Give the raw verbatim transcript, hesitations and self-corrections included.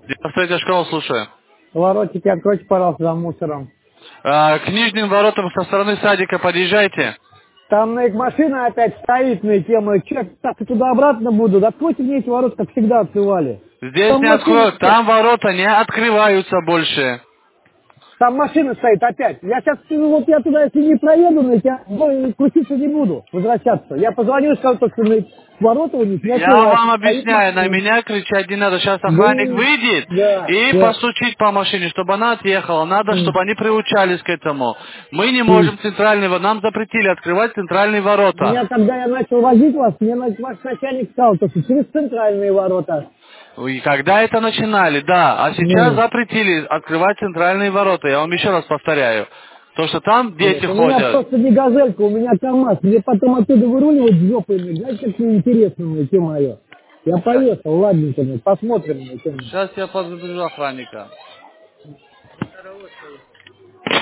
Девяносто школа, слушаю. Воротики откройте, пожалуйста, за мусором. А, к нижним воротам со стороны садика подъезжайте. Там на их машина опять стоит на тему. Че, так и туда-обратно буду. Да откройте мне эти ворота, как всегда открывали. Здесь Там не машина, откроют, там ворота не открываются больше. там машина стоит опять. Я сейчас, вот я туда, если не проеду, на тебя, ну, крутиться не буду, возвращаться. Я позвоню, скажу, что на ворота у них не Я вам открываются. Стоит объясняю, на машина. меня кричать не надо. Сейчас охранник Да, выйдет да, и да. постучить по машине, чтобы она отъехала. Надо, М, чтобы они приучались к этому. Мы не м. можем центральные ворота. Нам запретили открывать центральные ворота. Меня, когда я начал возить вас, мне на- ваш начальник сказал, что через центральные ворота. И когда это начинали, да. А сейчас Ну, запретили открывать центральные ворота. Я вам еще раз повторяю. То, что там дети нет, у меня ходят. просто не газелька, у меня КамАЗ. Мне потом оттуда выруливать жопой, знаете, как неинтересно мне, тема мое. Я поехал, ладненько, ну, посмотрим на тему. Сейчас я подбежу охранника.